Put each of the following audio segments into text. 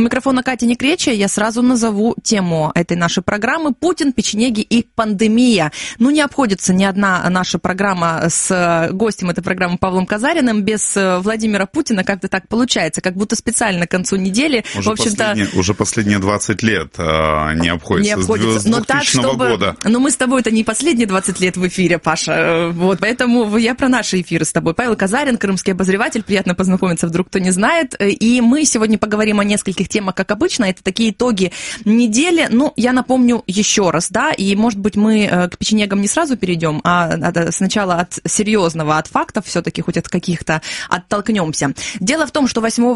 микрофона Катя Некреча. Я сразу назову тему этой нашей программы: Путин, печенеги и пандемия. Ну, не обходится ни одна наша программа с гостем этой программы Павлом Казариным без Владимира Путина. Как-то так получается, как будто специально к концу недели. Уже последние 20 лет не обходится. Не обходится. С 2000 года. Но мы с тобой-то не последние 20 лет в эфире, Паша. Вот, поэтому я про наши эфиры с тобой. Павел Казарин, крымский обозреватель. Приятно познакомиться, вдруг кто не знает. И мы сегодня поговорим о нескольких темах, как обычно. Это такие итоги недели. Ну, я напомню еще раз, да, и, может быть, мы к печенегам не сразу перейдем, а сначала от серьезного, от фактов все-таки, хоть от каких-то оттолкнемся. Дело в том, что 8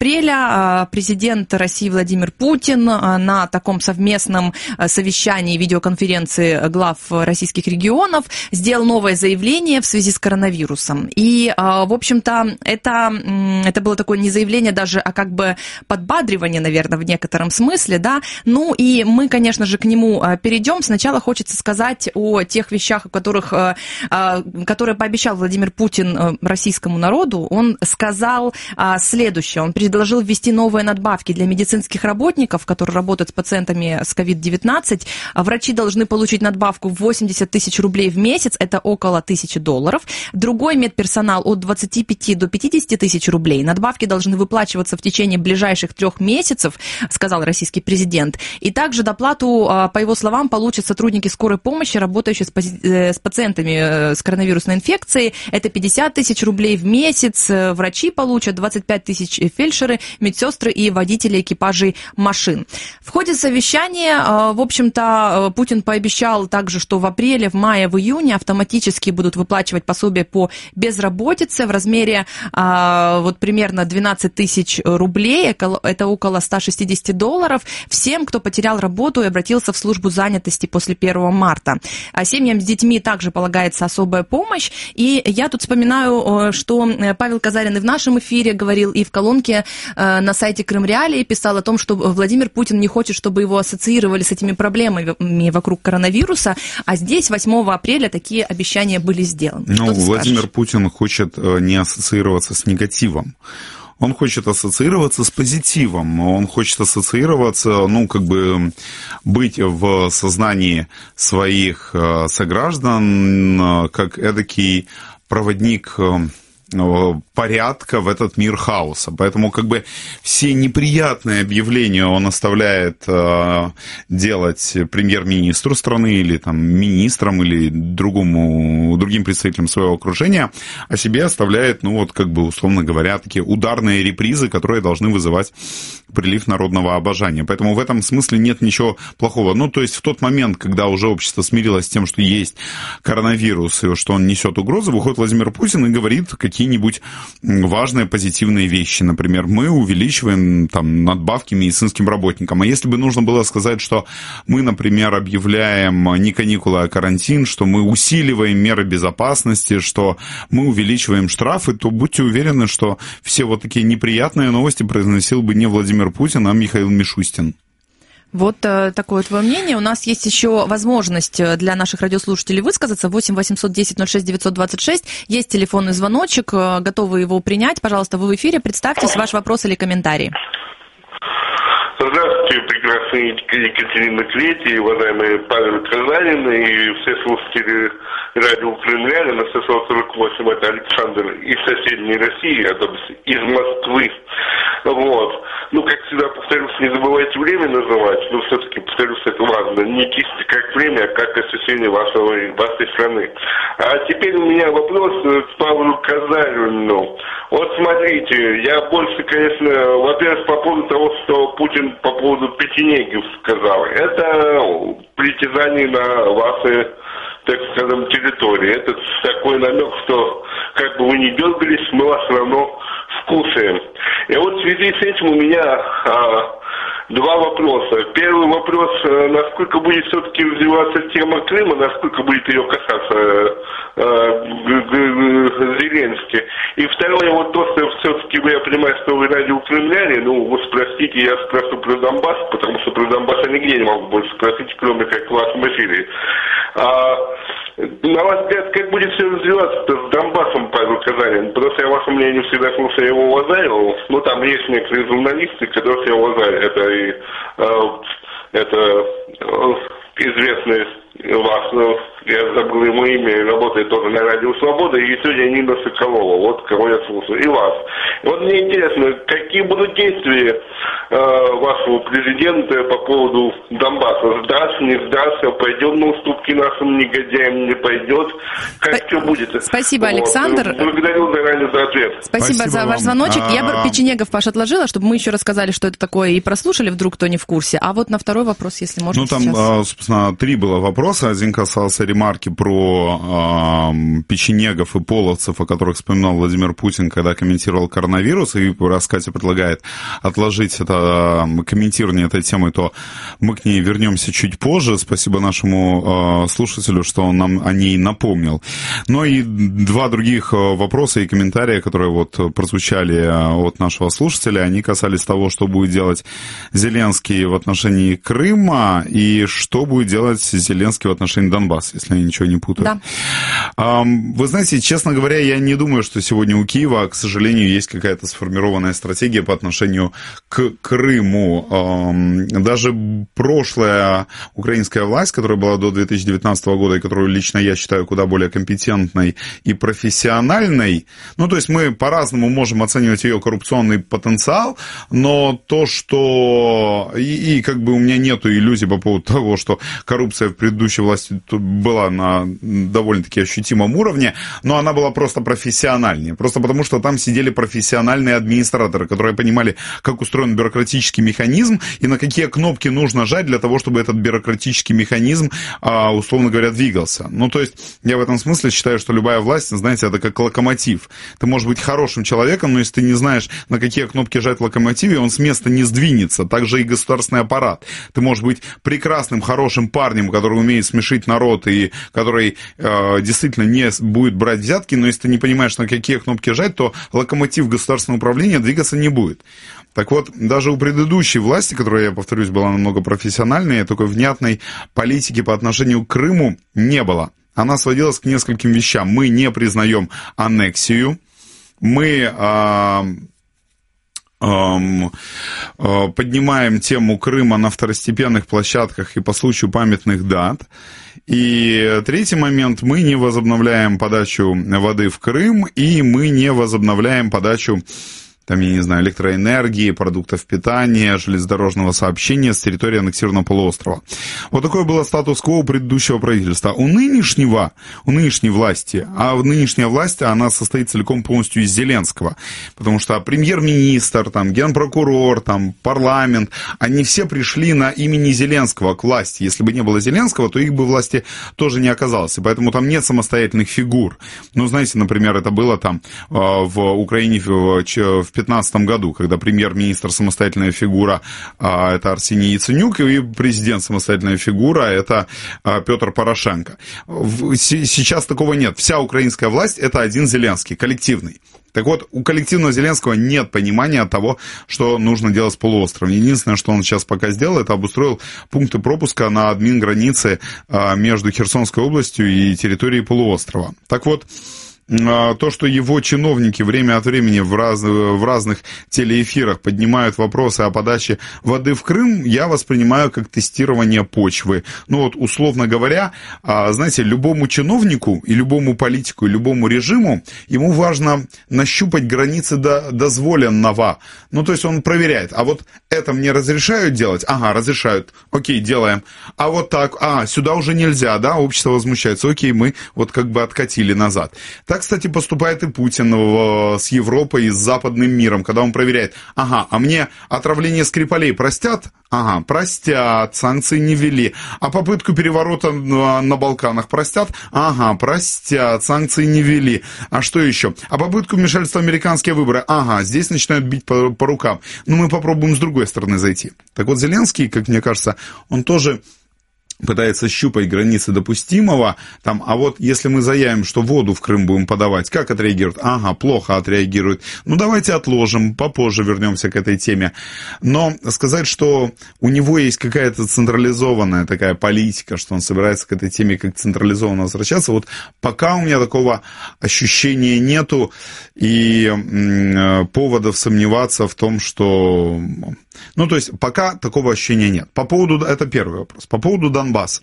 апреля президент России Владимир Путин на таком совместном совещании, видеоконференции глав российских регионов сделал новое заявление в связи с коронавирусом. И, в общем-то, это было такое не заявление даже, а как бы подбадривание, наверное, в некотором смысле, да. Ну и мы, конечно же, к нему перейдем. Сначала хочется сказать о тех вещах, которые пообещал Владимир Путин российскому народу. Он сказал следующее. Он предложил ввести новые надбавки для медицинских работников, которые работают с пациентами с COVID-19. Врачи должны получить надбавку в 80 тысяч рублей в месяц, это около $1000. Другой медперсонал от 25 до 50 тысяч рублей. Надбавки должны выплачиваться в течение ближайших 3 месяцев, сказал российский президент. И также доплату, по его словам, получат сотрудники скорой помощи, работающие с пациентами с коронавирусной инфекцией. Это 50 тысяч рублей в месяц. Врачи получат 25 тысяч, фельдшеры, медсестры и водители экипажей машин. В ходе совещания, в общем-то, Путин пообещал также, что в апреле, в мае, в июне автоматически будут выплачивать пособие по безработице в размере вот примерно 12 тысяч рублей, это около $160, всем, кто потерял работу и обратился в службу занятости после 1 марта. Семьям с детьми также полагается особая помощь. И я тут вспоминаю, что Павел Казарин и в нашем эфире говорил, и в колонке на сайте Крым Реалии писал о том, что Владимир Путин не хочет, чтобы его ассоциировали с этими проблемами вокруг коронавируса, а здесь 8 апреля такие обещания были сделаны. Ну, Владимир Путин хочет не ассоциироваться с негативом. Он хочет ассоциироваться с позитивом, он хочет ассоциироваться, ну, как бы быть в сознании своих сограждан как эдакий проводник порядка в этот мир хаоса. Поэтому как бы все неприятные объявления он оставляет делать премьер-министру страны или там министрам или другим представителям своего окружения, а себе оставляет, ну вот как бы условно говоря, такие ударные репризы, которые должны вызывать прилив народного обожания. Поэтому в этом смысле нет ничего плохого. Ну, то есть в тот момент, когда уже общество смирилось с тем, что есть коронавирус и что он несет угрозы, выходит Владимир Путин и говорит какие-нибудь важные позитивные вещи. Например, мы увеличиваем там надбавки медицинским работникам. А если бы нужно было сказать, что мы, например, объявляем не каникулы, а карантин, что мы усиливаем меры безопасности, что мы увеличиваем штрафы, то будьте уверены, что все вот такие неприятные новости произносил бы не Владимир Путин, а Михаил Мишустин. Вот такое твое мнение. У нас есть еще возможность для наших радиослушателей высказаться. 8 810 06 926. Есть телефонный звоночек. Готовы его принять. Пожалуйста, вы в эфире. Представьтесь, ваш вопрос или комментарий. Здравствуйте, прекрасная Екатерина Клетти, уважаемый Павел Казарин и все слушатели радио Крым Реалии на 648. Это Александр из соседней России, то есть из Москвы. Вот. Ну, как всегда, повторюсь, не забывайте время называть, но все-таки, повторюсь, это важно. Не чисто как время, а как освещение вашей страны. А теперь у меня вопрос к Павлу Казарину. Вот смотрите, я больше, конечно, во-первых, по поводу того, что Путин по поводу печенегов сказал. Это притязание на ваши, так скажем, территории. Это такой намек, что как бы вы ни дергались, мы вас все равно скушаем. И вот в связи с этим у меня два вопроса. Первый вопрос, насколько будет все-таки развиваться тема Крыма, насколько будет ее касаться Зеленский. И второе, вот то, что все-таки я понимаю, что вы радио Крым Реалии, ну, вы спросите, я спрошу про Донбасс, потому что про Донбасс я нигде не могу больше спросить, кроме как в вашем эфире. На ваш взгляд, как будет все развиваться с Донбассом, Павел Казарин? Потому что я ваше мнение всегда слушаю, я его уважаю. Ну, там есть некоторые журналисты, которых я уважаю. Это известный вас, я забыл ему имя, работает тоже на Радио Свобода, и сегодня Нина Соколова, вот кого я слушаю, и вас. И вот мне интересно, какие будут действия вашего президента по поводу Донбасса? Сдастся, не сдастся, пойдет на уступки нашим негодяям, не пойдет? Как все будет? Спасибо, Александр. Благодарю заранее за ответ. Спасибо за ваш звоночек. Я бы печенегов, Паш, отложила, чтобы мы еще рассказали, что это такое, и прослушали, вдруг кто не в курсе. А вот на второй вопрос, если можно, Ну, там, сейчас. собственно, 3 было вопроса. Один касался ремарки про печенегов и половцев, о которых вспоминал Владимир Путин, когда комментировал коронавирус, и раз Катя предлагает отложить это комментирование этой темы, то мы к ней вернемся чуть позже. Спасибо нашему слушателю, что он нам о ней напомнил. Но и 2 других вопроса и комментария, которые вот прозвучали от нашего слушателя, они касались того, что будет делать Зеленский в отношении Крыма и что будет делать Зеленский в отношении Донбасса, если я ничего не путаю. Да. Вы знаете, честно говоря, я не думаю, что сегодня у Киева, к сожалению, есть какая-то сформированная стратегия по отношению к Крыму. Даже прошлая украинская власть, которая была до 2019 года, и которую лично я считаю куда более компетентной и профессиональной, ну, то есть мы по-разному можем оценивать ее коррупционный потенциал, но то, что... И как бы у меня нету иллюзий по поводу того, что коррупция в предыдущей власти была на довольно-таки ощутимом уровне, но она была просто профессиональнее. Просто потому, что там сидели профессиональные администраторы, которые понимали, как устроен бюрократический механизм и на какие кнопки нужно жать для того, чтобы этот бюрократический механизм, условно говоря, двигался. Ну, то есть, я в этом смысле считаю, что любая власть, знаете, это как локомотив. Ты можешь быть хорошим человеком, но если ты не знаешь, на какие кнопки жать в локомотиве, он с места не сдвинется. Также и государственный аппарат. Ты можешь быть прекрасным, хорошим парнем, который умеет смешить народ и который действительно не будет брать взятки, но если ты не понимаешь, на какие кнопки жать, то локомотив государственного управления двигаться не будет. Так вот, даже у предыдущей власти, которая, я повторюсь, была намного профессиональной, такой внятной политики по отношению к Крыму не было. Она сводилась к нескольким вещам. Мы не признаем аннексию, мы... поднимаем тему Крыма на второстепенных площадках и по случаю памятных дат. И третий момент, мы не возобновляем подачу воды в Крым, и мы не возобновляем подачу, там, я не знаю, электроэнергии, продуктов питания, железнодорожного сообщения с территории аннексированного полуострова. Вот такое было статус-кво у предыдущего правительства. У нынешней власти, нынешняя власть, она состоит целиком полностью из Зеленского, потому что премьер-министр, там, генпрокурор, там, парламент, они все пришли на имени Зеленского к власти. Если бы не было Зеленского, то их бы власти тоже не оказалось, и поэтому там нет самостоятельных фигур. Ну, знаете, например, это было там в Украине в 2015 году, когда премьер-министр самостоятельная фигура, это Арсений Яценюк, и президент самостоятельная фигура, это Петр Порошенко. Сейчас такого нет. Вся украинская власть это один Зеленский, коллективный. Так вот, у коллективного Зеленского нет понимания того, что нужно делать с полуостровом. Единственное, что он сейчас пока сделал, это обустроил пункты пропуска на админгранице между Херсонской областью и территорией полуострова. Так вот, то, что его чиновники время от времени в разных телеэфирах поднимают вопросы о подаче воды в Крым, я воспринимаю как тестирование почвы. Ну вот, условно говоря, знаете, любому чиновнику и любому политику, и любому режиму, ему важно нащупать границы дозволенного. Ну, то есть он проверяет, а вот это мне разрешают делать? Ага, разрешают. Окей, делаем. А вот так, сюда уже нельзя, да, общество возмущается. Окей, мы вот как бы откатили назад. Так, кстати, поступает и Путин с Европой и с западным миром, когда он проверяет, а мне отравление Скрипалей простят? Ага, простят, санкции не ввели. А попытку переворота на Балканах простят? Ага, простят, санкции не ввели. А что еще? А попытку вмешательства в американские выборы? Ага, здесь начинают бить по рукам. Ну, мы попробуем с другой стороны зайти. Так вот, Зеленский, как мне кажется, он тоже пытается щупать границы допустимого, там, а вот если мы заявим, что воду в Крым будем подавать, как отреагируют? Ага, плохо отреагируют. Ну, давайте отложим, попозже вернемся к этой теме. Но сказать, что у него есть какая-то централизованная такая политика, что он собирается к этой теме как централизованно возвращаться, вот пока у меня такого ощущения нету, и поводов сомневаться в том, что... Ну, то есть, пока такого ощущения нет. По поводу... Это первый вопрос. По поводу Донбасса.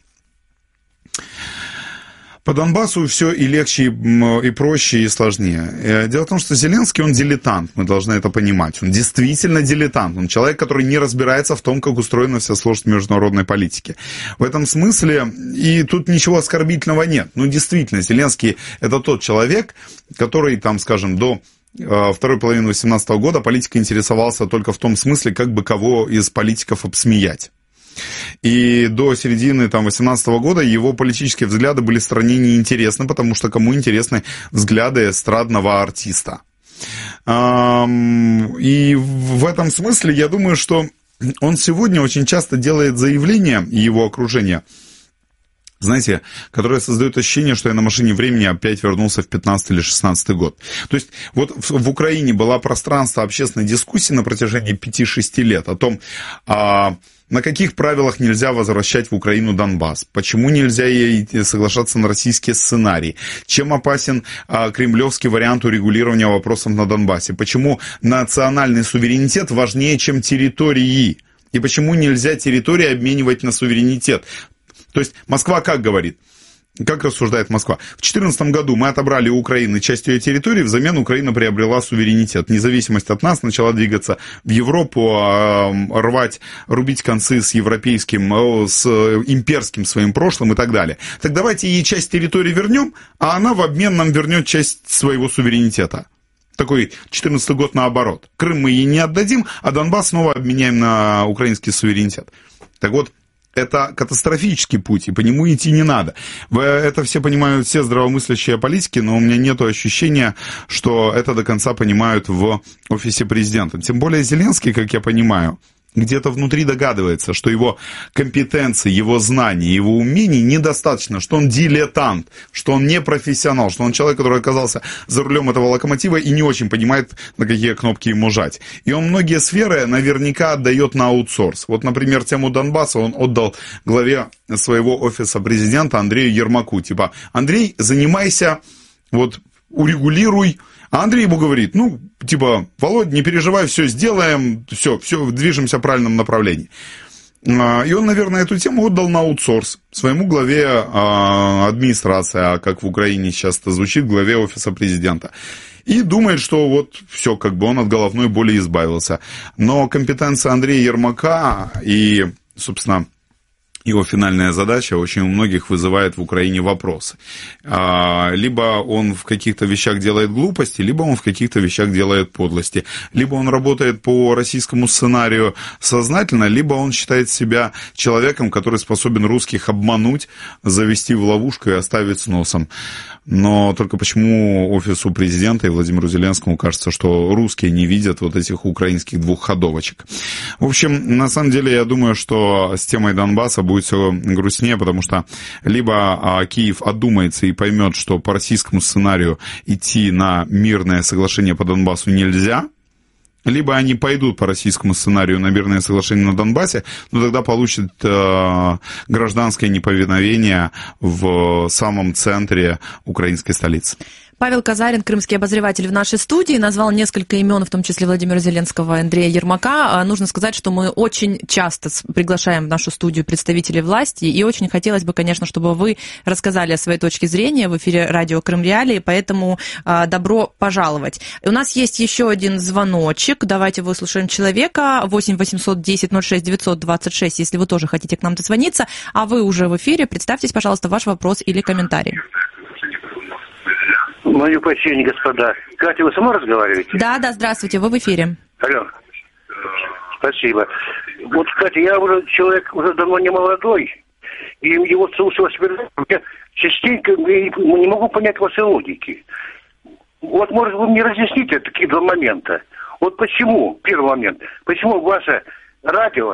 По Донбассу все и легче, и проще, и сложнее. Дело в том, что Зеленский, он дилетант, мы должны это понимать. Он действительно дилетант. Он человек, который не разбирается в том, как устроена вся сложность международной политики. В этом смысле, и тут ничего оскорбительного нет. Ну, действительно, Зеленский – это тот человек, который, там, скажем, до... второй половины 2018 года политикой интересовался только в том смысле, как бы кого из политиков обсмеять. И до середины 2018 года его политические взгляды были стране неинтересны, потому что кому интересны взгляды эстрадного артиста. И в этом смысле я думаю, что он сегодня очень часто делает заявления, и его окружение, знаете, которые создают ощущение, что я на машине времени опять вернулся в 15 или 16 год. То есть вот в Украине было пространство общественной дискуссии на протяжении 5-6 лет о том, на каких правилах нельзя возвращать в Украину Донбасс, почему нельзя ей соглашаться на российские сценарии, чем опасен кремлевский вариант урегулирования вопросов на Донбассе, почему национальный суверенитет важнее, чем территории, и почему нельзя территории обменивать на суверенитет. То есть Москва как говорит? Как рассуждает Москва? В 2014 году мы отобрали у Украины часть ее территории, взамен Украина приобрела суверенитет. Независимость от нас начала двигаться в Европу, рубить концы с европейским, с имперским своим прошлым и так далее. Так давайте ей часть территории вернем, а она в обмен нам вернет часть своего суверенитета. Такой 2014 год наоборот. Крым мы ей не отдадим, а Донбасс снова обменяем на украинский суверенитет. Так вот, это катастрофический путь, и по нему идти не надо. Это все понимают, все здравомыслящие политики, но у меня нет ощущения, что это до конца понимают в офисе президента. Тем более Зеленский, как я понимаю, где-то внутри догадывается, что его компетенции, его знаний, его умений недостаточно, что он дилетант, что он не профессионал, что он человек, который оказался за рулем этого локомотива и не очень понимает, на какие кнопки ему жать. И он многие сферы наверняка отдает на аутсорс. Вот, например, тему Донбасса он отдал главе своего офиса президента Андрею Ермаку. Типа, Андрей, занимайся, вот, урегулируй. А Андрей ему говорит, Володь, не переживай, все сделаем, все, движемся в правильном направлении. И он, наверное, эту тему отдал на аутсорс своему главе администрации, а как в Украине сейчас это звучит, главе офиса президента. И думает, что вот все, он от головной боли избавился. Но компетенция Андрея Ермака и, собственно, его финальная задача очень у многих вызывает в Украине вопросы. Либо он в каких-то вещах делает глупости, либо он в каких-то вещах делает подлости. Либо он работает по российскому сценарию сознательно, либо он считает себя человеком, который способен русских обмануть, завести в ловушку и оставить с носом. Но только почему офису президента и Владимиру Зеленскому кажется, что русские не видят вот этих украинских двухходовочек. В общем, на самом деле, я думаю, что с темой Донбасса будет все грустнее, потому что либо Киев одумается и поймет, что по российскому сценарию идти на мирное соглашение по Донбассу нельзя, либо они пойдут по российскому сценарию на мирное соглашение на Донбассе, но тогда получат гражданское неповиновение в самом центре украинской столицы. Павел Казарин, крымский обозреватель, в нашей студии, назвал несколько имен, в том числе Владимира Зеленского и Андрея Ермака. Нужно сказать, что мы очень часто приглашаем в нашу студию представителей власти, и очень хотелось бы, конечно, чтобы вы рассказали о своей точке зрения в эфире радио Крым Реалии, поэтому добро пожаловать. У нас есть еще один звоночек, давайте выслушаем человека, 8 800 10 06 926, если вы тоже хотите к нам дозвониться, а вы уже в эфире, представьтесь, пожалуйста, ваш вопрос или комментарий. Мое почтение, господа. Катя, вы сама разговариваете? Да, здравствуйте, вы в эфире. Алло. Спасибо. Вот, Катя, я уже человек уже давно не молодой, и его я частенько не могу понять вашей логики. Вот, может, вы мне разъясните такие два момента. Вот почему, первый момент, почему ваше радио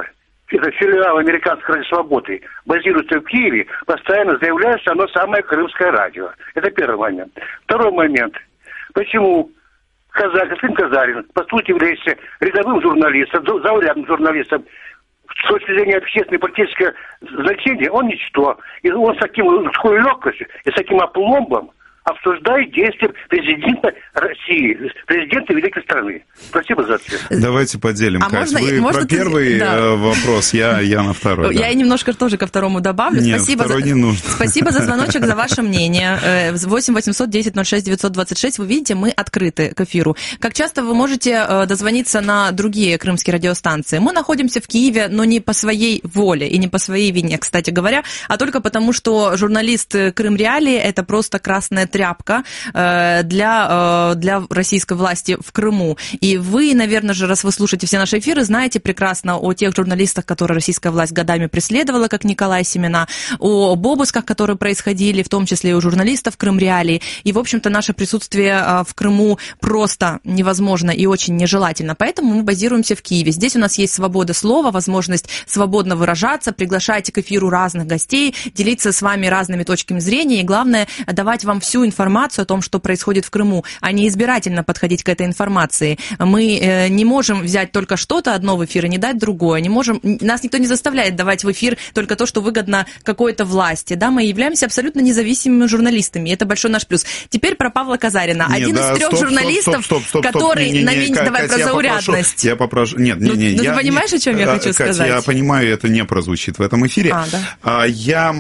это филиал Американской радио Свободы, базируется в Киеве, постоянно заявляет, что оно самое крымское радио. Это первый момент. Второй момент. Почему господин Казарин, по сути, является рядовым журналистом, заурядным журналистом, с точки зрения общественной политического значения, он ничто. И он с такой легкостью и с таким опломбом обсуждает действия президента России, президента великой страны. Спасибо за ответ. Давайте поделим, Кать. Вы про первый вопрос, я на второй. Я немножко тоже ко второму добавлю. Нет, второй не нужно. Спасибо за звоночек, за ваше мнение. 8 800 10 06 926. Вы видите, мы открыты к эфиру. Как часто вы можете дозвониться на другие крымские радиостанции? Мы находимся в Киеве, но не по своей воле и не по своей вине, кстати говоря, а только потому, что журналист Крым Реалии — это просто красная тряпка для российской власти в Крыму. И вы, наверное же, раз вы слушаете все наши эфиры, знаете прекрасно о тех журналистах, которые российская власть годами преследовала, как Николай Семена, об обысках, которые происходили, в том числе и у журналистов Крым Реалии. И, в общем-то, наше присутствие в Крыму просто невозможно и очень нежелательно. Поэтому мы базируемся в Киеве. Здесь у нас есть свобода слова, возможность свободно выражаться, приглашайте к эфиру разных гостей, делиться с вами разными точками зрения и, главное, давать вам всю информацию о том, что происходит в Крыму, а не избирательно подходить к этой информации. Мы не можем взять только что-то одно в эфир и не дать другое. Нас никто не заставляет давать в эфир только то, что выгодно какой-то власти. Да, мы являемся абсолютно независимыми журналистами. И это большой наш плюс. Теперь про Павла Казарина. Один из трех журналистов, который... Давай про заурядность. Я попрошу... Нет. Ты понимаешь, о чем я хочу сказать? Я понимаю, это не прозвучит в этом эфире. Да. Я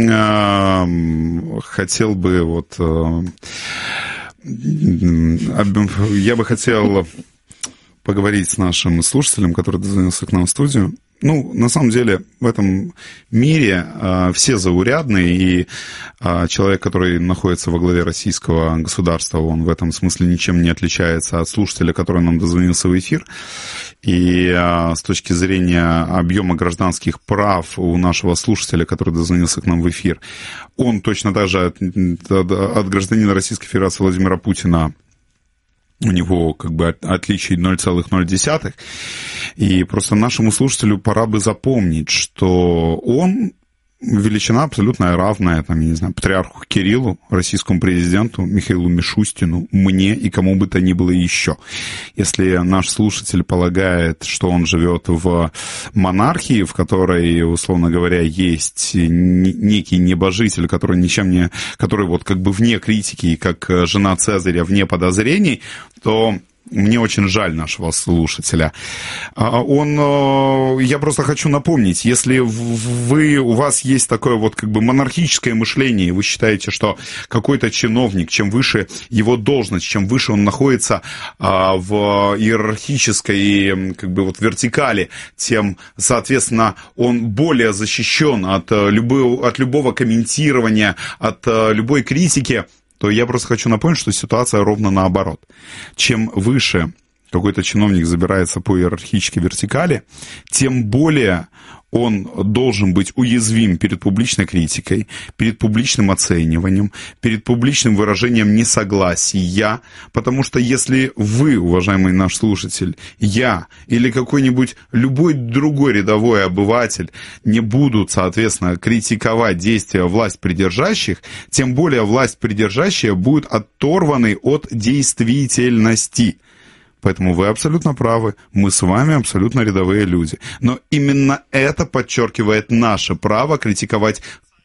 хотел бы я бы хотел поговорить с нашим слушателем, который дозвонился к нам в студию. На самом деле, в этом мире все заурядные, и человек, который находится во главе российского государства, он в этом смысле ничем не отличается от слушателя, который нам дозвонился в эфир. И с точки зрения объема гражданских прав у нашего слушателя, который дозвонился к нам в эфир, он точно так же от гражданина Российской Федерации Владимира Путина, у него отличий 0,0. И просто нашему слушателю пора бы запомнить, что он величина абсолютно равная, патриарху Кириллу, российскому президенту Михаилу Мишустину, мне и кому бы то ни было еще. Если наш слушатель полагает, что он живет в монархии, в которой, условно говоря, есть некий небожитель, который который вне критики, как жена Цезаря, вне подозрений, то мне очень жаль нашего слушателя. Я просто хочу напомнить, если у вас есть такое монархическое мышление, и вы считаете, что какой-то чиновник, чем выше его должность, чем выше он находится в иерархической вертикали, тем, соответственно, он более защищен от любого комментирования, от любой критики, то я просто хочу напомнить, что ситуация ровно наоборот. Чем выше какой-то чиновник забирается по иерархической вертикали, тем более он должен быть уязвим перед публичной критикой, перед публичным оцениванием, перед публичным выражением несогласия, потому что если вы, уважаемый наш слушатель, я или какой-нибудь любой другой рядовой обыватель не будут, соответственно, критиковать действия власть придержащих, тем более власть придержащая будет оторваны от действительности. Поэтому вы абсолютно правы, мы с вами абсолютно рядовые люди. Но именно это подчеркивает наше право критиковать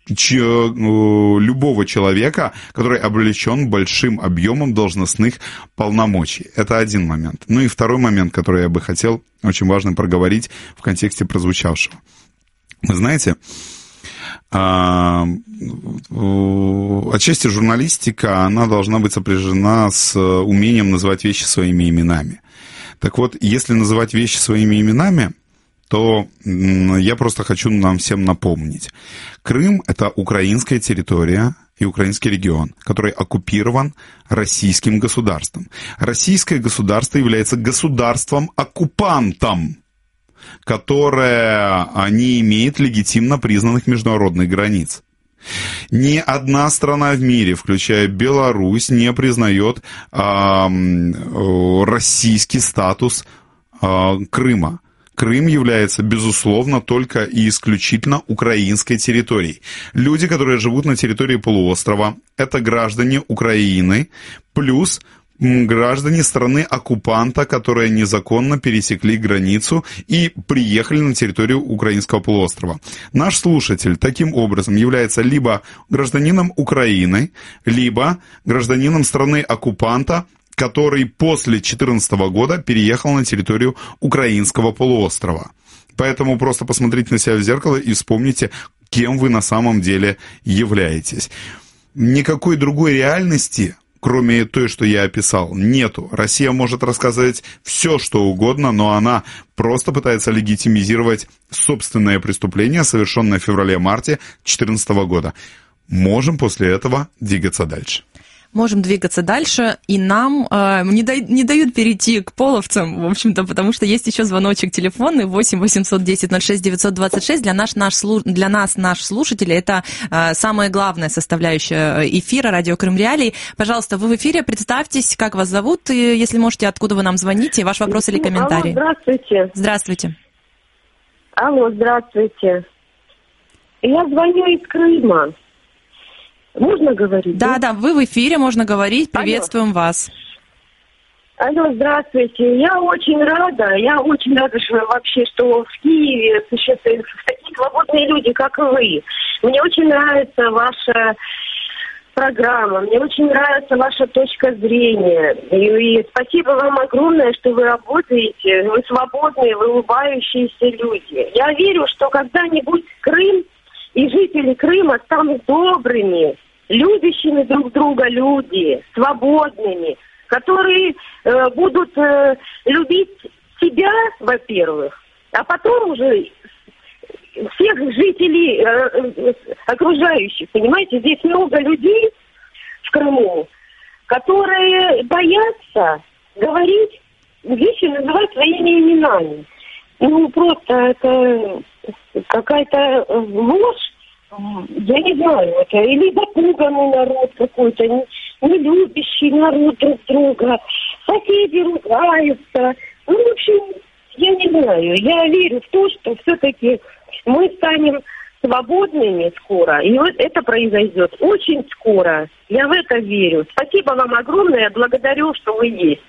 любого человека, который облечен большим объемом должностных полномочий. Это один момент. И второй момент, который я бы хотел очень важно проговорить в контексте прозвучавшего. Вы знаете, отчасти журналистика, она должна быть сопряжена с умением называть вещи своими именами. Так вот, если называть вещи своими именами, то я просто хочу нам всем напомнить. Крым — это украинская территория и украинский регион, который оккупирован российским государством. Российское государство является государством-оккупантом, которое не имеет легитимно признанных международных границ. Ни одна страна в мире, включая Беларусь, не признает российский статус Крыма. Крым является, безусловно, только и исключительно украинской территорией. Люди, которые живут на территории полуострова, это граждане Украины, плюс граждане страны-оккупанта, которые незаконно пересекли границу и приехали на территорию украинского полуострова. Наш слушатель таким образом является либо гражданином Украины, либо гражданином страны-оккупанта, который после 2014 года переехал на территорию украинского полуострова. Поэтому просто посмотрите на себя в зеркало и вспомните, кем вы на самом деле являетесь. Никакой другой реальности, кроме той, что я описал, нету. Россия может рассказывать все, что угодно, но она просто пытается легитимизировать собственное преступление, совершенное в феврале-марте 2014 года. Можем после этого двигаться дальше. Можем двигаться дальше, и нам не дают перейти к половцам, в общем-то, потому что есть еще звоночек телефонный 8 810 06 926. Для нас наш слушатель, это самая главная составляющая эфира «Радио Крым Реалии». Пожалуйста, вы в эфире, представьтесь, как вас зовут, и, если можете, откуда вы нам звоните, ваш вопрос или комментарий. Алло, здравствуйте. Здравствуйте. Алло, здравствуйте. Я звоню из Крыма. Можно говорить? Да, вы в эфире, можно говорить. Приветствуем вас. Алло, здравствуйте. Я очень рада, что вообще, что в Киеве существуют такие свободные люди, как вы. Мне очень нравится ваша программа, мне очень нравится ваша точка зрения. И спасибо вам огромное, что вы работаете, вы свободные, вы улыбающиеся люди. Я верю, что когда-нибудь Крым и жители Крыма станут добрыми, любящими друг друга люди, свободными, которые будут любить себя, во-первых, а потом уже всех жителей окружающих. Понимаете, здесь много людей в Крыму, которые боятся говорить вещи, называть своими именами. Ну, просто это какая-то ложь, я не знаю, это или запуганный народ какой-то, не любящий народ друг друга, соседи ругаются. Ну, в общем, я не знаю, я верю в то, что все-таки мы станем свободными скоро, и вот это произойдет очень скоро. Я в это верю. Спасибо вам огромное, благодарю, что вы есть.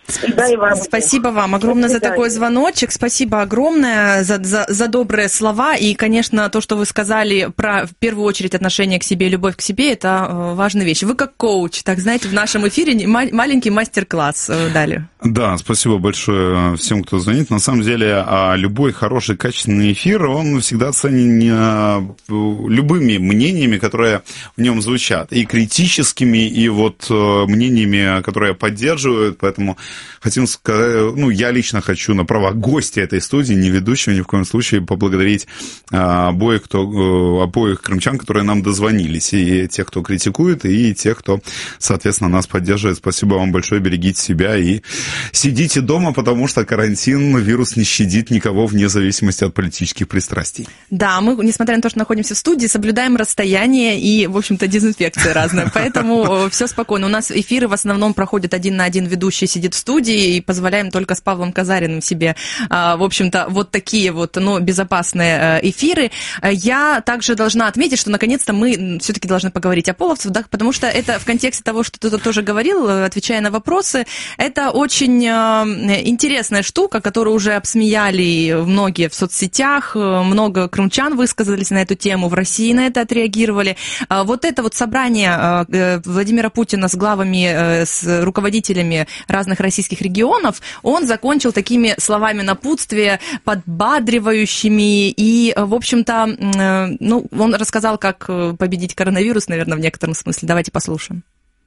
Спасибо вам огромное за такой звоночек, спасибо огромное за добрые слова, и, конечно, то, что вы сказали про, в первую очередь, отношение к себе, любовь к себе, это важная вещь. Вы как коуч, так знаете, в нашем эфире маленький мастер-класс дали. Да, спасибо большое всем, кто звонит. На самом деле, любой хороший, качественный эфир, он всегда ценен любыми мнениями, которые в нем звучат, и критическими, и вот мнениями, которые поддерживают, поэтому хотим сказать, я лично хочу на правах гостя этой студии, не ведущего ни в коем случае, поблагодарить обоих крымчан, которые нам дозвонились, и тех, кто критикует, и тех, кто, соответственно, нас поддерживает. Спасибо вам большое, берегите себя и сидите дома, потому что карантин, вирус не щадит никого вне зависимости от политических пристрастий. Да, мы, несмотря на то, что находимся в студии, соблюдаем расстояние и, в общем-то, дезинфекция разная, поэтому все спокойно. У нас эфиры в основном проходят 1 на 1, ведущий сидит в студии, и позволяем только с Павлом Казариным себе, в общем-то, вот такие вот, но безопасные эфиры. Я также должна отметить, что, наконец-то, мы все-таки должны поговорить о половцах, да, потому что это в контексте того, что ты тут тоже говорил, отвечая на вопросы, это очень интересная штука, которую уже обсмеяли многие в соцсетях, много крымчан высказались на эту тему, в России на это отреагировали. Вот это вот собрание Владимира Путина с главами, с руководителями разных российских регионов, он закончил такими словами напутствия, подбадривающими, и, в общем-то, он рассказал, как победить коронавирус, наверное, в некотором смысле. Давайте послушаем.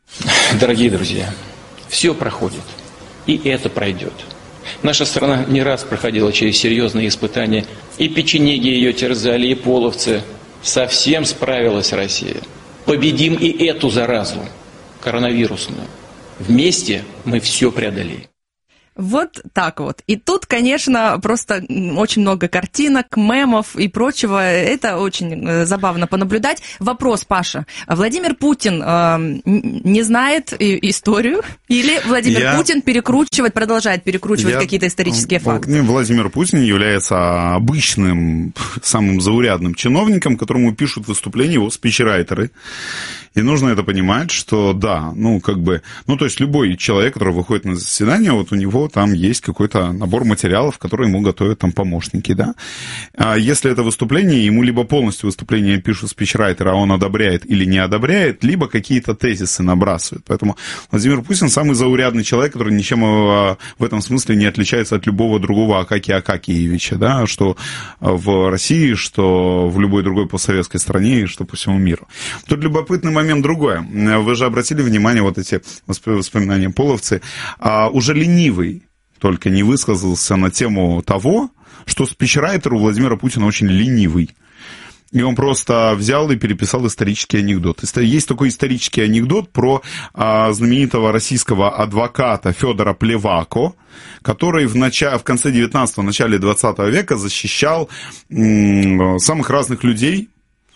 Дорогие друзья, все проходит, и это пройдет. Наша страна не раз проходила через серьезные испытания, и печенеги ее терзали, и половцы. Совсем справилась Россия. Победим и эту заразу, коронавирусную. Вместе мы все преодолеем. Вот так вот. И тут, конечно, просто очень много картинок, мемов и прочего. Это очень забавно понаблюдать. Вопрос, Паша. Владимир Путин не знает историю? Или Владимир Путин продолжает перекручивать какие-то исторические факты? Владимир Путин является обычным, самым заурядным чиновником, которому пишут выступления его спичрайтеры. И нужно это понимать, что да, то есть любой человек, который выходит на заседание, вот у него там есть какой-то набор материалов, которые ему готовят там помощники, да. А если это выступление, ему либо полностью выступление пишут спичрайтеры, а он одобряет или не одобряет, либо какие-то тезисы набрасывают. Поэтому Владимир Путин самый заурядный человек, который ничем в этом смысле не отличается от любого другого Акакия Акакиевича, да, что в России, что в любой другой постсоветской стране, что по всему миру. Тут любопытный момент другое. Вы же обратили внимание, вот эти воспоминания половцы, уже ленивый только не высказался на тему того, что спичрайтер у Владимира Путина очень ленивый. И он просто взял и переписал исторический анекдот. Есть такой исторический анекдот про знаменитого российского адвоката Федора Плевако, который в конце 19-го, начале 20 века защищал самых разных людей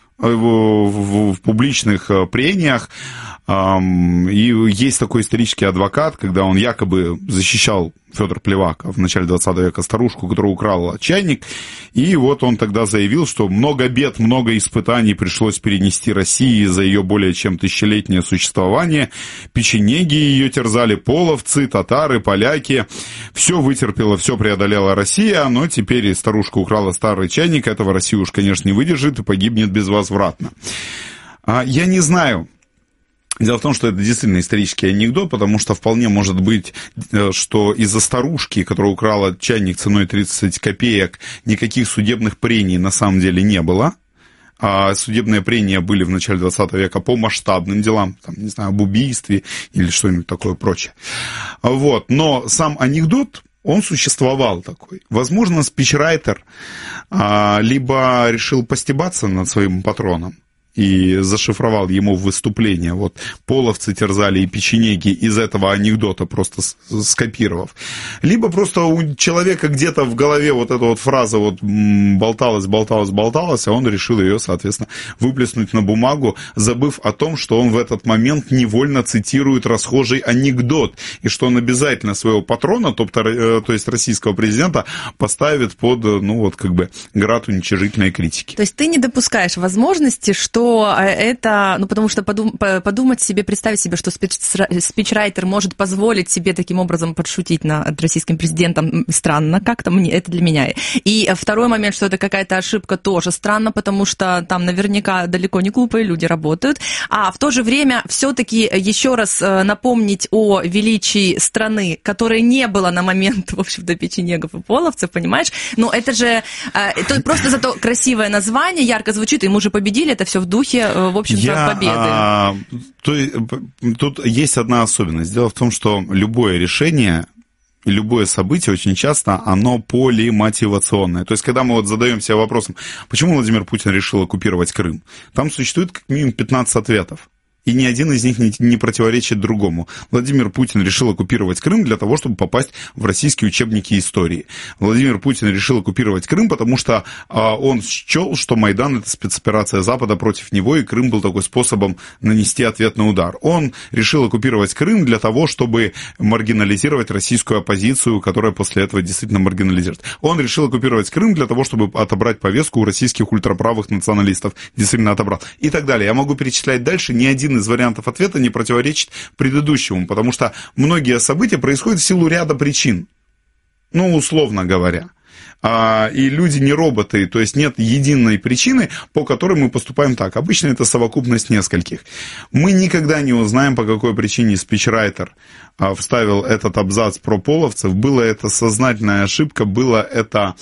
в публичных прениях. И есть такой исторический адвокат, когда он якобы защищал, Федор Плевако, в начале 20 века старушку, которая украла чайник, и вот он тогда заявил, что много бед, много испытаний пришлось перенести России за ее более чем тысячелетнее существование. Печенеги ее терзали, половцы, татары, поляки. Все вытерпела, все преодолела Россия, но теперь старушка украла старый чайник, этого Россия уж, конечно, не выдержит и погибнет безвозвратно. Я не знаю. Дело в том, что это действительно исторический анекдот, потому что вполне может быть, что из-за старушки, которая украла чайник ценой 30 копеек, никаких судебных прений на самом деле не было. А судебные прения были в начале 20 века по масштабным делам, там, не знаю, об убийстве или что-нибудь такое прочее. Вот. Но сам анекдот, он существовал такой. Возможно, спичрайтер либо решил постебаться над своим патроном и зашифровал ему выступление. Вот половцы терзали и печенеги из этого анекдота, просто скопировав. Либо просто у человека где-то в голове вот эта вот фраза вот болталась, а он решил ее, соответственно, выплеснуть на бумагу, забыв о том, что он в этот момент невольно цитирует расхожий анекдот, и что он обязательно своего патрона, то есть российского президента, поставит под, град уничижительной критики. То есть ты не допускаешь возможности, что это, потому что подумать себе, представить себе, что спичрайтер может позволить себе таким образом подшутить над российским президентом, странно как-то, это для меня. И второй момент, что это какая-то ошибка, тоже странно, потому что там наверняка далеко не глупые люди работают. А в то же время все-таки еще раз напомнить о величии страны, которой не было на момент, в общем-то, печенегов и половцев, понимаешь? Но это же просто зато красивое название, ярко звучит, и мы уже победили, это все в духе, в общем-то, победы. Тут есть одна особенность. Дело в том, что любое решение, любое событие очень часто, оно полимотивационное. То есть, когда мы задаем себе вопросом, почему Владимир Путин решил оккупировать Крым, там существует как минимум 15 ответов. И ни один из них не противоречит другому. Владимир Путин решил оккупировать Крым для того, чтобы попасть в российские учебники истории. Владимир Путин решил оккупировать Крым, потому что он счел, что Майдан — это спецоперация Запада против него, и Крым был такой способом нанести ответный удар. Он решил оккупировать Крым для того, чтобы маргинализировать российскую оппозицию, которая после этого действительно маргинализирует. Он решил оккупировать Крым для того, чтобы отобрать повестку у российских ультраправых националистов. Действительно отобрал. И так далее. Я могу перечислять дальше. Ни один из вариантов ответа не противоречит предыдущему, потому что многие события происходят в силу ряда причин. Условно говоря. И люди не роботы, то есть нет единой причины, по которой мы поступаем так. Обычно это совокупность нескольких. Мы никогда не узнаем, по какой причине спичрайтер вставил этот абзац про половцев. Была это сознательная ошибка, было это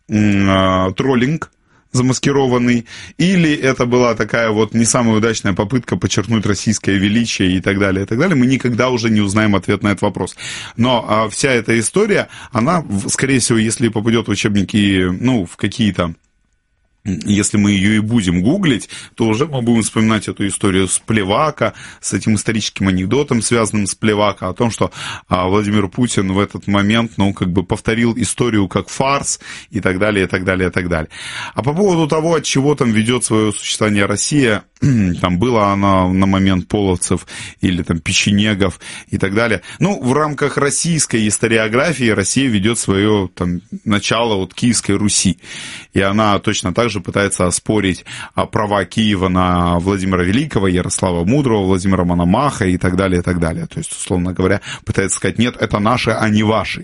троллинг замаскированный, или это была такая не самая удачная попытка подчеркнуть российское величие и так далее, и так далее. Мы никогда уже не узнаем ответ на этот вопрос. Но вся эта история, она, скорее всего, если попадет в учебники, в какие-то если мы ее и будем гуглить, то уже мы будем вспоминать эту историю с Плевака, с этим историческим анекдотом, связанным с Плевака, о том, что Владимир Путин в этот момент, повторил историю как фарс и так далее, и так далее, и так далее. А по поводу того, от чего там ведет свое существование Россия, там была она на момент половцев или там печенегов и так далее. В рамках российской историографии Россия ведет свое начало от Киевской Руси. И она точно так же пытается оспорить права Киева на Владимира Великого, Ярослава Мудрого, Владимира Мономаха и так далее, и так далее. То есть, условно говоря, пытается сказать, нет, это наши, а не ваши.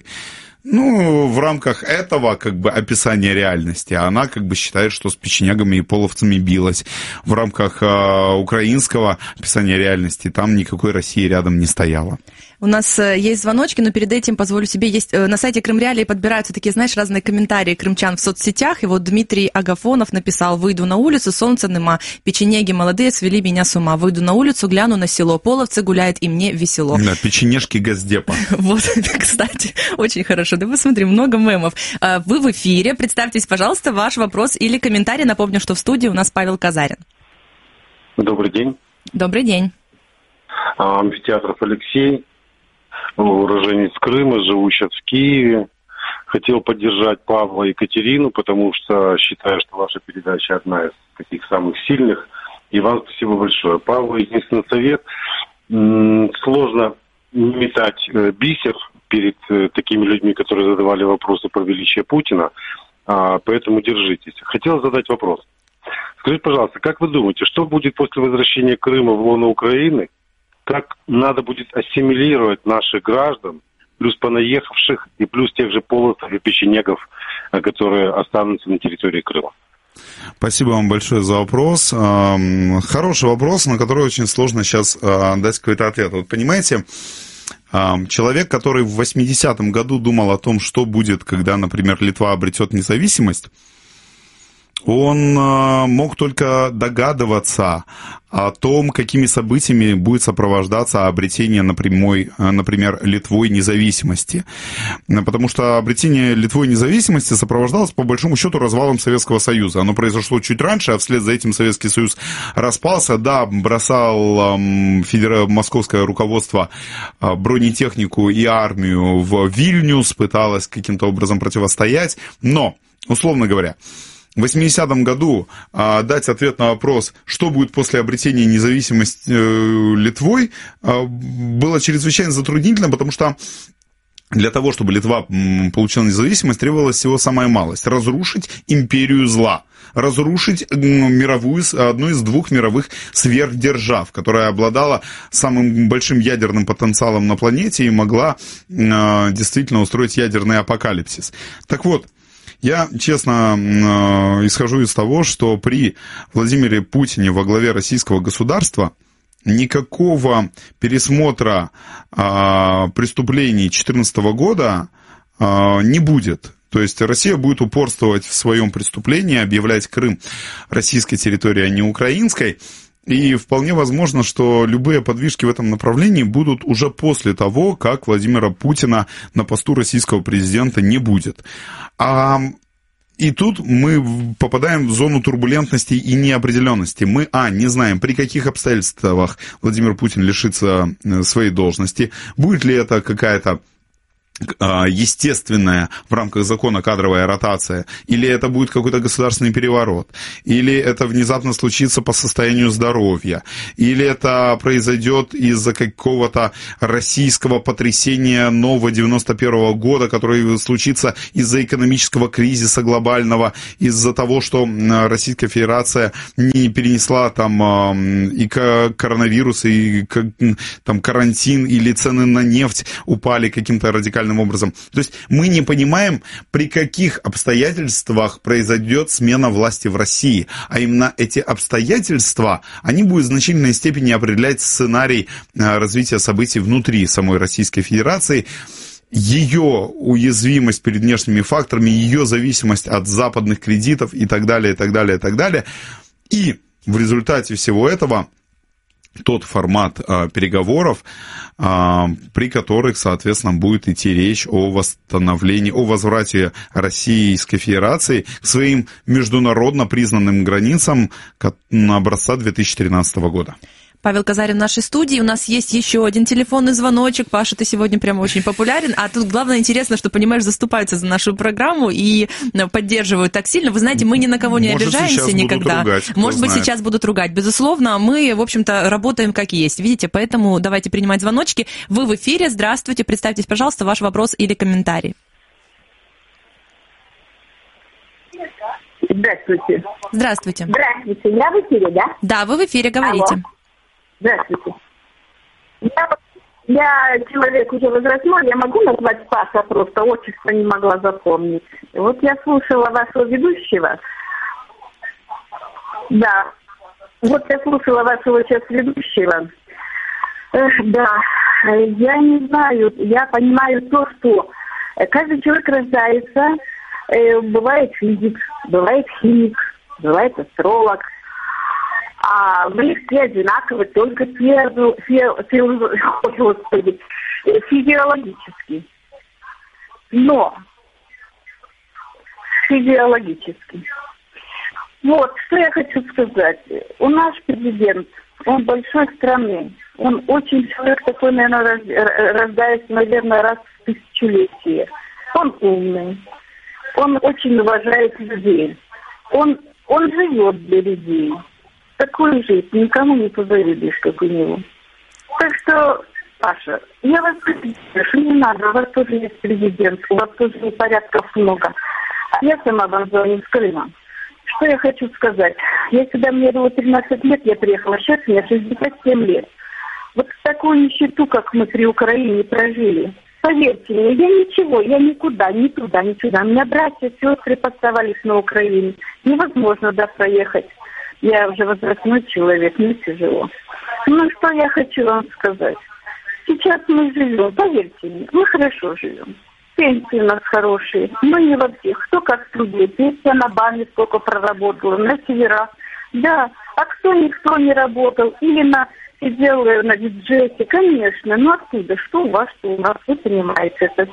В рамках этого, описания реальности, она, считает, что с печенегами и половцами билась. В рамках украинского описания реальности там никакой России рядом не стояло. У нас есть звоночки, но перед этим позволю себе, есть на сайте Крымреалии подбираются такие, разные комментарии крымчан в соцсетях. И вот Дмитрий Агафонов написал: «Выйду на улицу, солнца нема, печенеги молодые свели меня с ума. Выйду на улицу, гляну на село, половцы гуляют, и мне весело». Да, печенежки Госдепа. Вот, кстати, очень хорошо. Да посмотри, много мемов. Вы в эфире, представьтесь, пожалуйста, ваш вопрос или комментарий. Напомню, что в студии у нас Павел Казарин. Добрый день. Добрый день. Амфитеатров Алексей. Уроженец Крыма, живу сейчас в Киеве. Хотел поддержать Павла и Екатерину, потому что считаю, что ваша передача одна из таких самых сильных. И вам спасибо большое. Павлу единственный совет. Сложно не метать бисер перед такими людьми, которые задавали вопросы про величие Путина. Поэтому держитесь. Хотел задать вопрос. Скажите, пожалуйста, как вы думаете, что будет после возвращения Крыма в лоно Украины? Как надо будет ассимилировать наших граждан, плюс понаехавших, и плюс тех же половцев и печенегов, которые останутся на территории Крыма? Спасибо вам большое за вопрос. Хороший вопрос, на который очень сложно сейчас дать какой-то ответ. Вот понимаете, человек, который в 80-м году думал о том, что будет, когда, например, Литва обретет независимость, он мог только догадываться о том, какими событиями будет сопровождаться обретение, например, Литвой независимости. Потому что обретение Литвой независимости сопровождалось, по большому счету, развалом Советского Союза. Оно произошло чуть раньше, а вслед за этим Советский Союз распался. Да, бросал московское руководство бронетехнику и армию в Вильнюс, пыталось каким-то образом противостоять. Но, условно говоря, в 80-м году дать ответ на вопрос, что будет после обретения независимости Литвой, было чрезвычайно затруднительно, потому что для того, чтобы Литва получила независимость, требовалась всего самая малость – разрушить империю зла, разрушить одну из двух мировых сверхдержав, которая обладала самым большим ядерным потенциалом на планете и могла действительно устроить ядерный апокалипсис. Так вот, я, честно, исхожу из того, что при Владимире Путине во главе российского государства никакого пересмотра преступлений 2014 года не будет. То есть Россия будет упорствовать в своем преступлении, объявлять Крым российской территорией, а не украинской. И вполне возможно, что любые подвижки в этом направлении будут уже после того, как Владимира Путина на посту российского президента не будет. И тут мы попадаем в зону турбулентности и неопределенности. Мы, не знаем, при каких обстоятельствах Владимир Путин лишится своей должности, будет ли это какая-то естественная в рамках закона кадровая ротация, или это будет какой-то государственный переворот, или это внезапно случится по состоянию здоровья, или это произойдет из-за какого-то российского потрясения нового 91-го года, который случится из-за экономического кризиса глобального, из-за того, что Российская Федерация не перенесла и коронавирус, и карантин, или цены на нефть упали каким-то радикальным образом. То есть мы не понимаем, при каких обстоятельствах произойдет смена власти в России. А именно эти обстоятельства, они будут в значительной степени определять сценарий развития событий внутри самой Российской Федерации, ее уязвимость перед внешними факторами, ее зависимость от западных кредитов и так далее, и так далее, и так далее. И в результате всего этого тот формат переговоров, при которых, соответственно, будет идти речь о восстановлении, о возврате Российской Федерации к своим международно признанным границам образца 2013 года. Павел Казарин в нашей студии. У нас есть еще один телефонный звоночек. Паша, ты сегодня прямо очень популярен. А тут главное интересно, что, понимаешь, заступаются за нашу программу и поддерживают так сильно. Вы знаете, мы ни на кого не обижаемся никогда. Может быть, сейчас будут ругать. Безусловно, мы, в общем-то, работаем как есть. Видите, поэтому давайте принимать звоночки. Вы в эфире. Здравствуйте. Представьтесь, пожалуйста, ваш вопрос или комментарий. Здравствуйте. Здравствуйте. Здравствуйте. Я в эфире, да? Да, вы в эфире, говорите. Алло. Здравствуйте. Я человек уже возрастной, я могу назвать Паша, просто отчество не могла запомнить. Вот я слушала вашего ведущего. Да. Вот я слушала вашего сейчас ведущего. Да. Я не знаю, я понимаю то, что каждый человек рождается, бывает физик, бывает химик, бывает астролог. А мы все одинаковы, только физиологически. Но физиологически. Вот, что я хочу сказать. У нас президент, он большой страны. Он очень человек такой, наверное, рождается, наверное, раз в тысячелетие. Он умный. Он очень уважает людей. Он живет для людей. Такую жизнь никому не позавидуешь, как у него. Так что, Паша, я вас прошу, не надо, у вас тоже есть президент, у вас тоже непорядков много. А я сама вам звоню с Крыма. Что я хочу сказать? Мне было 13 лет, я приехала, сейчас мне 67 лет. Вот такую нищету, как мы при Украине прожили. Поверьте мне, я никуда, ни туда, ни сюда. У меня братья, сестры поставались на Украине. Невозможно, проехать. Я уже возрастной человек, мне тяжело. Ну, что я хочу вам сказать. Сейчас мы живем, поверьте мне, мы хорошо живем. Пенсии у нас хорошие, но не во всех. Кто как студент, пенсия на БАМе сколько проработала, на северах. Да, а никто не работал, или сидел на бюджете, конечно. Но откуда? Что у вас, что у нас, вы понимаете это.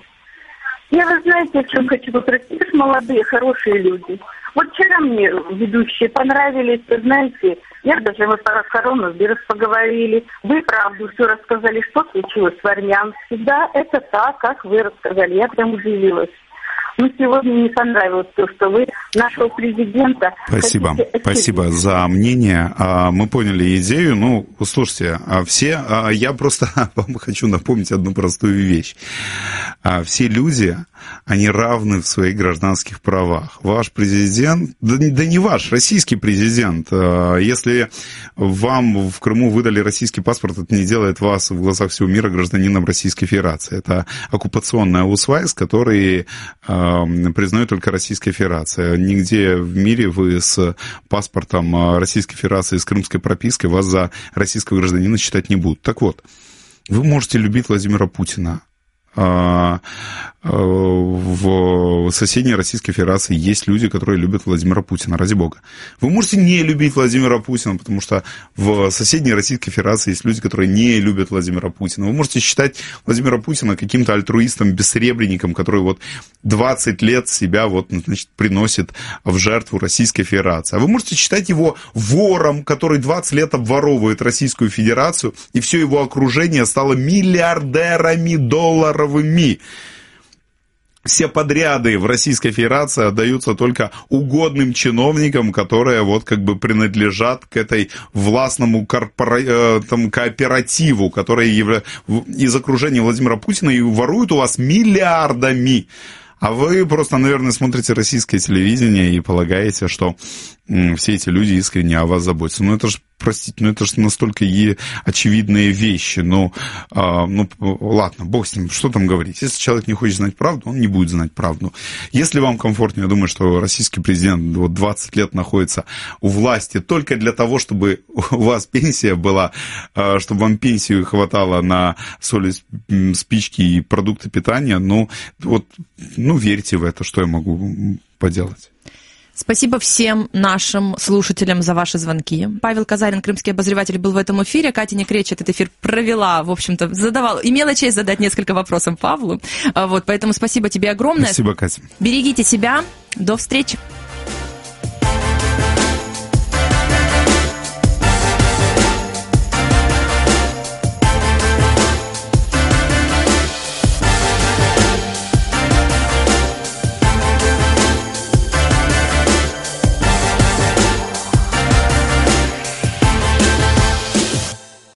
Вы знаете, о чем хочу попросить? Вы же молодые, хорошие люди. Вот вчера мне ведущие понравились, знаете, мы про коронавирус поговорили, вы правду все рассказали, что случилось в Армянске. Да, это так, как вы рассказали, я прям удивилась. Но сегодня не понравилось то, что вы нашего президента... Спасибо за мнение. Мы поняли идею. Ну, слушайте, я просто вам хочу напомнить одну простую вещь. Все люди, они равны в своих гражданских правах. Ваш президент, да не ваш, российский президент, если вам в Крыму выдали российский паспорт, это не делает вас в глазах всего мира гражданином Российской Федерации. Это оккупационный аусвайс, который признает только Российская Федерация. Нигде в мире вы с паспортом Российской Федерации, с крымской пропиской вас за российского гражданина считать не будут. Так вот, вы можете любить Владимира Путина. В соседней Российской Федерации есть люди, которые любят Владимира Путина, ради бога. Вы можете не любить Владимира Путина, потому что в соседней Российской Федерации есть люди, которые не любят Владимира Путина. Вы можете считать Владимира Путина каким-то альтруистом, бессребренником, который 20 лет себя приносит в жертву Российской Федерации. А вы можете считать его вором, который 20 лет обворовывает Российскую Федерацию, и все его окружение стало миллиардерами долларовыми. Все подряды в Российской Федерации отдаются только угодным чиновникам, которые принадлежат к этой властному кооперативу, который из окружения Владимира Путина и воруют у вас миллиардами. А вы просто, наверное, смотрите российское телевидение и полагаете, что все эти люди искренне о вас заботятся. Это же, простите, это же настолько очевидные вещи. Ладно, бог с ним, что там говорить. Если человек не хочет знать правду, он не будет знать правду. Если вам комфортнее, я думаю, что российский президент 20 лет находится у власти только для того, чтобы у вас пенсия была, чтобы вам пенсию хватало на соль, спички и продукты питания, верьте в это, что я могу поделать. Спасибо всем нашим слушателям за ваши звонки. Павел Казарин, крымский обозреватель, был в этом эфире. Катя Некреч этот эфир провела, в общем-то, имела честь задать несколько вопросов Павлу. Вот, поэтому спасибо тебе огромное. Спасибо, Катя. Берегите себя. До встречи.